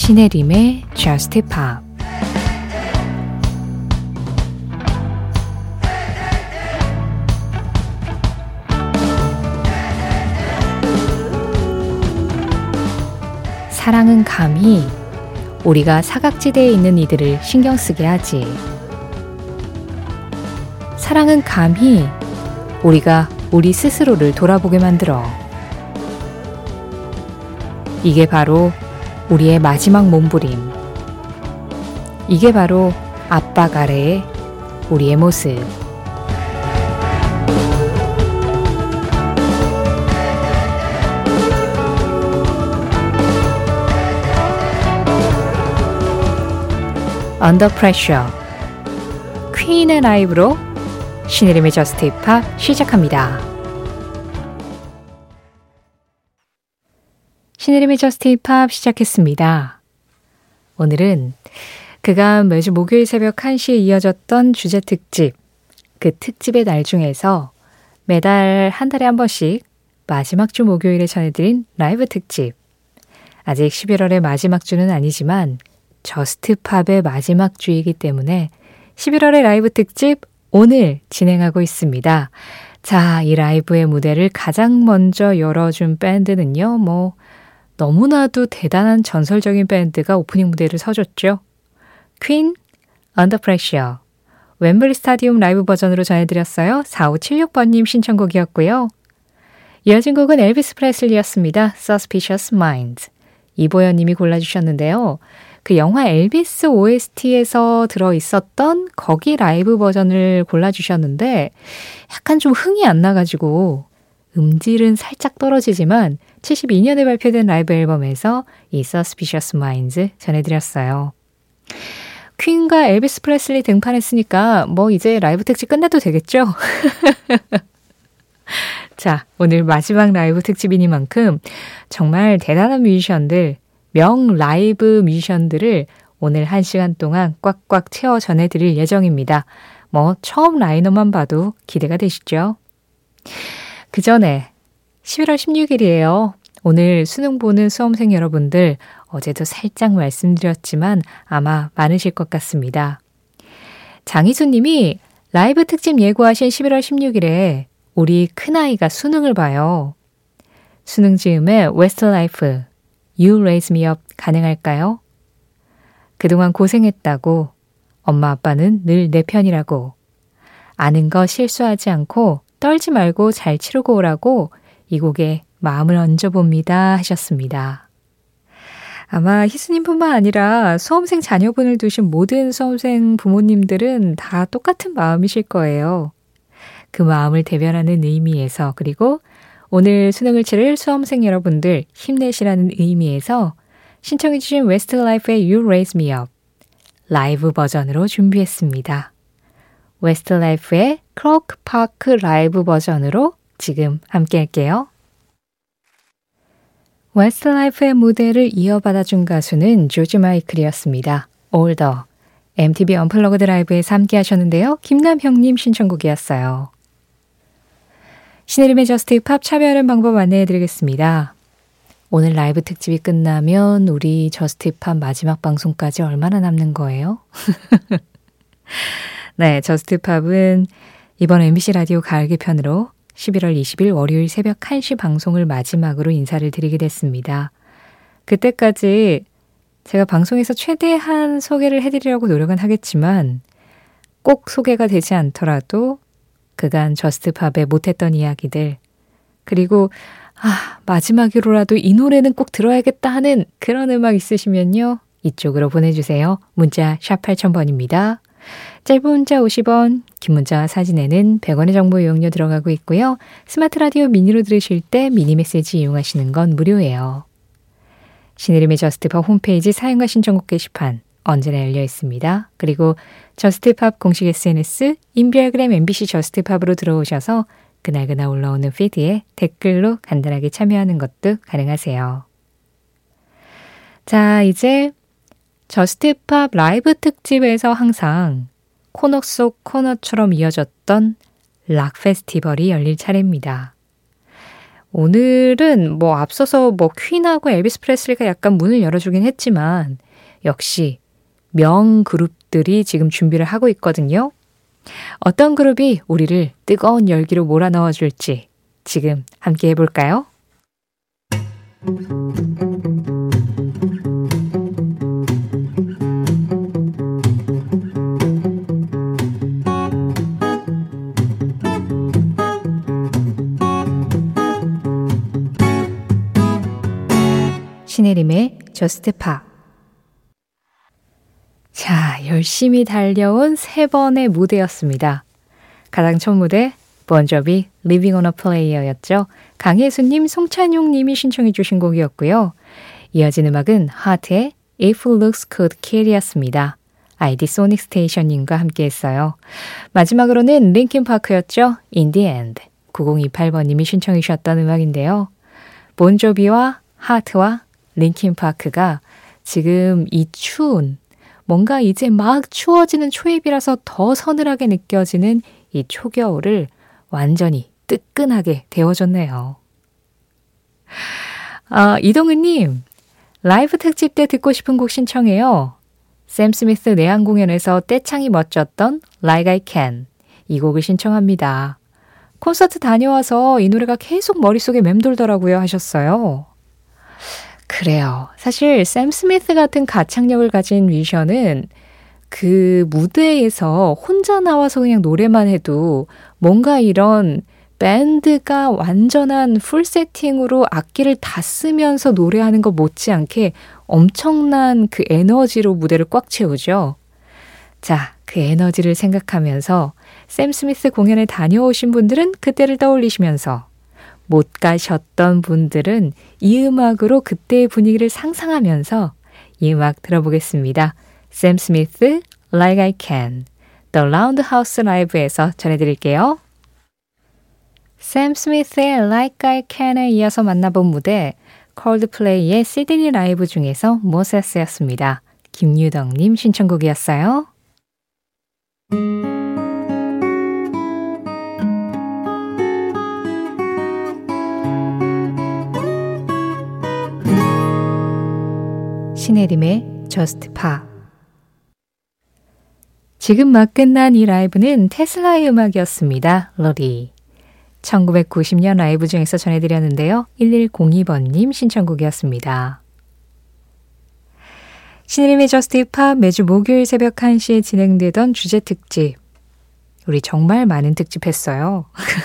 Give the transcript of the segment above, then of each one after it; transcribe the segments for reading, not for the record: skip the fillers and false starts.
신혜림의 Just Pop. 사랑은 감히 우리가 사각지대에 있는 이들을 신경 쓰게 하지. 사랑은 감히 우리가 우리 스스로를 돌아보게 만들어. 이게 바로 우리의 마지막 몸부림. 이게 바로 압박 아래의 우리의 모습. Under Pressure. 퀸의 라이브로 신혜림의 저스트 힙합 시작합니다. 신혜림의 저스트 힙합 시작했습니다. 오늘은 그간 매주 목요일 새벽 1시에 이어졌던 주제 특집, 그 특집의 날 중에서 매달 한 달에 한 번씩 마지막 주 목요일에 전해드린 라이브 특집. 아직 11월의 마지막 주는 아니지만 저스트팝의 마지막 주이기 때문에 11월의 라이브 특집 오늘 진행하고 있습니다. 자, 이 라이브의 무대를 가장 먼저 열어준 밴드는요, 너무나도 대단한 전설적인 밴드가 오프닝 무대를 서줬죠. 퀸, Under Pressure. 웸블리 스타디움 라이브 버전으로 전해드렸어요. 4576번님 신청곡이었고요. 이어진 곡은 엘비스 프레슬리였습니다. Suspicious Minds. 이보연님이 골라주셨는데요. 그 영화 엘비스 OST에서 들어있었던 거기 라이브 버전을 골라주셨는데 약간 좀 흥이 안 나가지고 음질은 살짝 떨어지지만 72년에 발표된 라이브 앨범에서 이 Suspicious Minds 전해드렸어요. 퀸과 엘비스 프레슬리 등판했으니까 이제 라이브 특집 끝내도 되겠죠? 자, 오늘 마지막 라이브 특집이니만큼 정말 대단한 뮤지션들, 명 라이브 뮤지션들을 오늘 1시간 동안 꽉꽉 채워 전해드릴 예정입니다. 처음 라인업만 봐도 기대가 되시죠? 그 전에 11월 16일이에요. 오늘 수능 보는 수험생 여러분들, 어제도 살짝 말씀드렸지만 아마 많으실 것 같습니다. 장희수님이 라이브 특집 예고하신 11월 16일에 우리 큰아이가 수능을 봐요. 수능 즈음에 웨스트라이프 You Raise Me Up 가능할까요? 그동안 고생했다고, 엄마 아빠는 늘 내 편이라고, 아는 거 실수하지 않고 떨지 말고 잘 치르고 오라고 이 곡에 마음을 얹어봅니다 하셨습니다. 아마 희수님뿐만 아니라 수험생 자녀분을 두신 모든 수험생 부모님들은 다 똑같은 마음이실 거예요. 그 마음을 대변하는 의미에서, 그리고 오늘 수능을 치를 수험생 여러분들 힘내시라는 의미에서 신청해 주신 웨스트라이프의 You Raise Me Up 라이브 버전으로 준비했습니다. 웨스트라이프의 크로크 파크 라이브 버전으로 지금 함께 할게요. 웨스트라이프의 무대를 이어받아준 가수는 조지 마이클이었습니다. Older. MTV 언플러그드 라이브에서 함께 하셨는데요. 김남형님 신청곡이었어요. 신혜림의 저스트 힙합 참여하는 방법 안내해드리겠습니다. 오늘 라이브 특집이 끝나면 우리 저스트 힙합 마지막 방송까지 얼마나 남는 거예요? 네, 저스트 힙합은 이번 MBC 라디오 가을 개편으로 11월 20일 월요일 새벽 1시 방송을 마지막으로 인사를 드리게 됐습니다. 그때까지 제가 방송에서 최대한 소개를 해드리려고 노력은 하겠지만 꼭 소개가 되지 않더라도 그간 저스트팝에 못했던 이야기들, 그리고 마지막으로라도 이 노래는 꼭 들어야겠다 하는 그런 음악 있으시면요, 이쪽으로 보내주세요. 문자 샵 8000번입니다. 짧은 문자 50원, 긴 문자 사진에는 100원의 정보 이용료 들어가고 있고요. 스마트 라디오 미니로 들으실 때 미니 메시지 이용하시는 건 무료예요. 신혜림의 저스트팝 홈페이지 사용과 신청곡 게시판 언제나 열려 있습니다. 그리고 저스트팝 공식 SNS 인별그램 MBC 저스트팝으로 들어오셔서 그날그날 올라오는 피드에 댓글로 간단하게 참여하는 것도 가능하세요. 자, 이제 저스트팝 라이브 특집에서 항상 코너 속 코너처럼 이어졌던 락 페스티벌이 열릴 차례입니다. 오늘은 뭐 앞서서 뭐 퀸하고 엘비스 프레슬리가 약간 문을 열어주긴 했지만 역시 명 그룹들이 지금 준비를 하고 있거든요. 어떤 그룹이 우리를 뜨거운 열기로 몰아넣어줄지 지금 함께 해볼까요? 신혜림의 저스트 팝. 자, 열심히 달려온 세 번의 무대였습니다. 가장 첫 무대 본조비 Living on a Prayer였죠. 강혜수님, 송찬용님이 신청해 주신 곡이었고요. 이어진 음악은 하트의 If Looks Could Kill이었습니다. 아이디 소닉 스테이션님과 함께했어요. 마지막으로는 링킨 파크였죠. In the End. 9028번님이 신청해 주셨던 음악인데요. 본조비와 하트와 링킨 파크가 지금 이 추운, 뭔가 이제 막 추워지는 초입이라서 더 서늘하게 느껴지는 이 초겨울을 완전히 뜨끈하게 데워줬네요. 이동은님, 라이브 특집 때 듣고 싶은 곡 신청해요. 샘 스미스 내한 공연에서 떼창이 멋졌던 Like I Can. 이 곡을 신청합니다. 콘서트 다녀와서 이 노래가 계속 머릿속에 맴돌더라고요 하셨어요. 그래요. 사실 샘 스미스 같은 가창력을 가진 뮤지션은 그 무대에서 혼자 나와서 그냥 노래만 해도 뭔가 이런 밴드가 완전한 풀 세팅으로 악기를 다 쓰면서 노래하는 것 못지않게 엄청난 그 에너지로 무대를 꽉 채우죠. 자, 그 에너지를 생각하면서 샘 스미스 공연에 다녀오신 분들은 그때를 떠올리시면서 못 가셨던 분들은 이 음악으로 그때의 분위기를 상상하면서 이 음악 들어보겠습니다. 샘 스미스, Like I Can, The Roundhouse Live에서 전해드릴게요. 샘 스미스의 Like I Can에 이어서 만나본 무대, 콜드플레이의 시드니 라이브 중에서 모세스였습니다. 김유덕님 신청곡이었어요. 신혜림의 저스트 팝. 지금 막 끝난 이 라이브는 테슬라의 음악이었습니다. 러리. 1990년 라이브 중에서 전해드렸는데요. 1102번님 신청곡이었습니다. 신혜림의 저스트 팝 매주 목요일 새벽 1시에 진행되던 주제 특집. 우리 정말 많은 특집 했어요.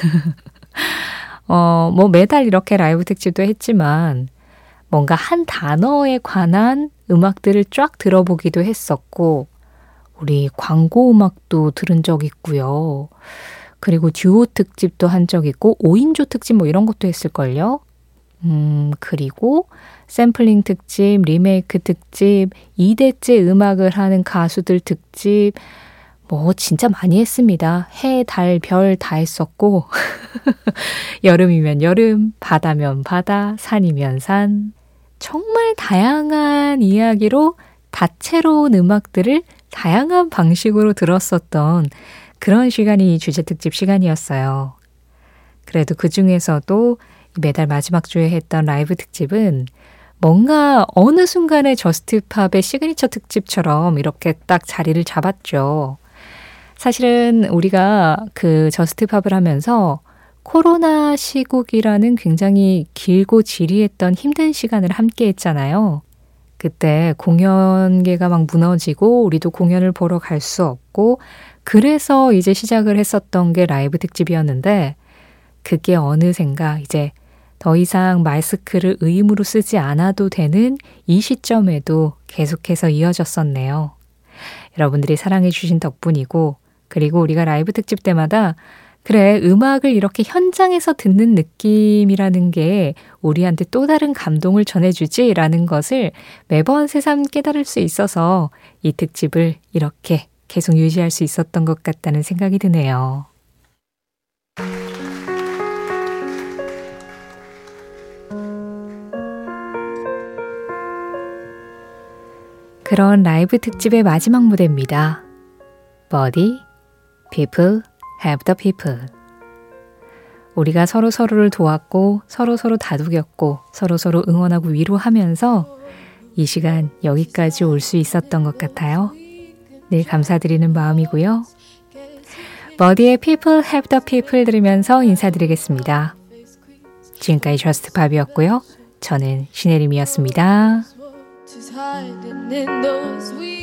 뭐 매달 이렇게 라이브 특집도 했지만 뭔가 한 단어에 관한 음악들을 쫙 들어보기도 했었고 우리 광고 음악도 들은 적 있고요. 그리고 듀오 특집도 한 적 있고 5인조 특집 뭐 이런 것도 했을걸요. 그리고 샘플링 특집, 리메이크 특집, 2대째 음악을 하는 가수들 특집 뭐 진짜 많이 했습니다. 해, 달, 별 다 했었고 여름이면 여름, 바다면 바다, 산이면 산 정말 다양한 이야기로 다채로운 음악들을 다양한 방식으로 들었었던 그런 시간이 주제 특집 시간이었어요. 그래도 그 중에서도 매달 마지막 주에 했던 라이브 특집은 뭔가 어느 순간에 저스트팝의 시그니처 특집처럼 이렇게 딱 자리를 잡았죠. 사실은 우리가 그 저스트팝을 하면서 코로나 시국이라는 굉장히 길고 지리했던 힘든 시간을 함께 했잖아요. 그때 공연계가 막 무너지고 우리도 공연을 보러 갈 수 없고 그래서 이제 시작을 했었던 게 라이브 특집이었는데 그게 어느샌가 이제 더 이상 마스크를 의무로 쓰지 않아도 되는 이 시점에도 계속해서 이어졌었네요. 여러분들이 사랑해 주신 덕분이고 그리고 우리가 라이브 특집 때마다 그래, 음악을 이렇게 현장에서 듣는 느낌이라는 게 우리한테 또 다른 감동을 전해주지라는 것을 매번 새삼 깨달을 수 있어서 이 특집을 이렇게 계속 유지할 수 있었던 것 같다는 생각이 드네요. 그런 라이브 특집의 마지막 무대입니다. Body, People, Have the People. 우리가 서로서로를 도왔고 서로서로 다독였고 서로서로 응원하고 위로하면서 이 시간 여기까지 올 수 있었던 것 같아요. 늘 감사드리는 마음이고요. 버디의 People Help the People 들으면서 인사드리겠습니다. 지금까지 저스트 팝이었고요. 저는 신혜림이었습니다.